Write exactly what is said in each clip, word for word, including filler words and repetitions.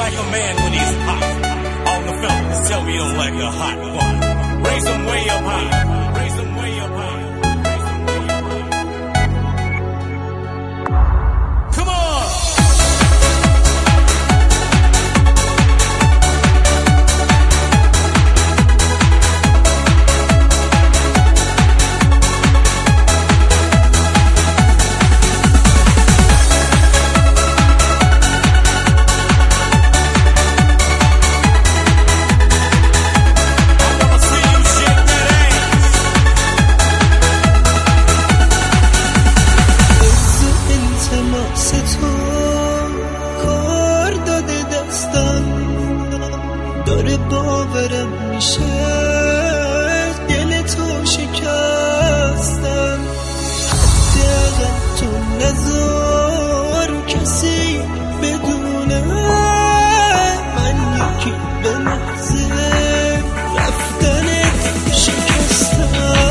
like a man when he's hot. All the fellas tell me you don't like a hot one. Raise them way up high. Raise them way up high. Come on! داره باورم میشه دل تو شکستم، حداقل تو نذار کسی بدونه من یکی به محض رفتنت شکستم.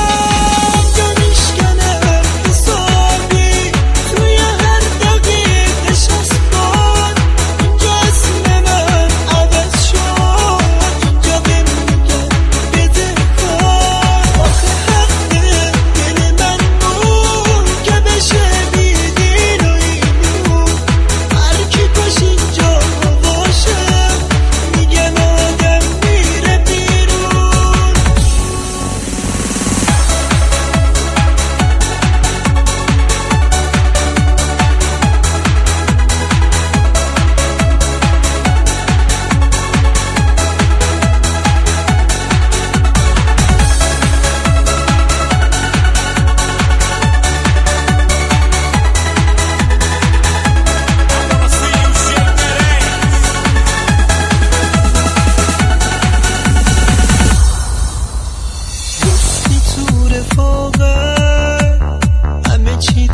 همه چی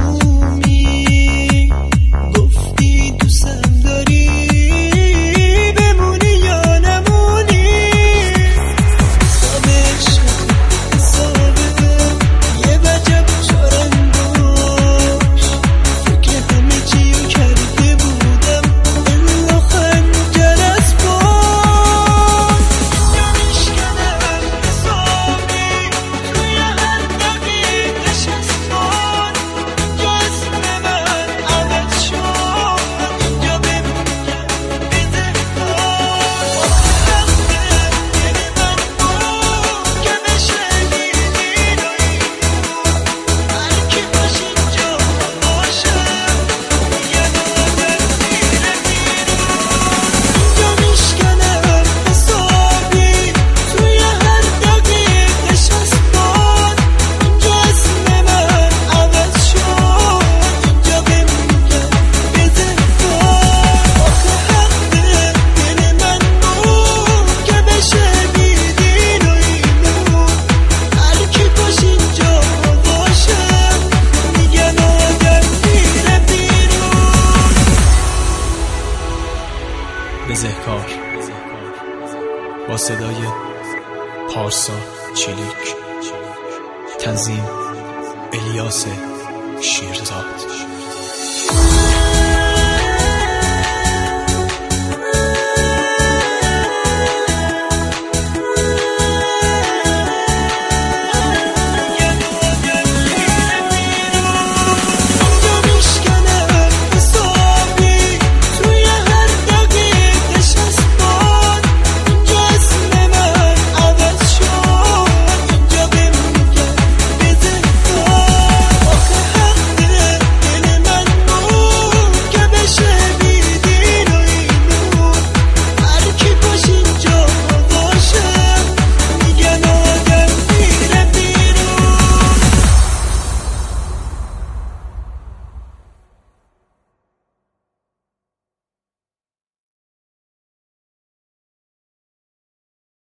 تمومی گفتی دوستم داری بمونی یا نمونی، حسابش حسابه یه وجب چارنداش، فکر همه چی رو کرده بودم الا خنجر از پاس یا میشکنم حسابی توی هر دقیقه شستان، اینجا اسم من عوض شد اینجا بمونم بدهکار. حق دل من بود که بشه دیدین و اینو هر کی باش اینجا باشم میگن آدم میره بیرون، اینجا میشکنم حسابی توی هر دقیقه شستان، اینجا اسم من عوض شد اینجا بمونم بدهکار. آخه حق دل من بود که بشه دیدین و اینو هر کی باش اینجا باشم میگن آدم میره بیرون. بزهکار با صدای پارسا چلیک، تنظیم الیاس شیرزاد.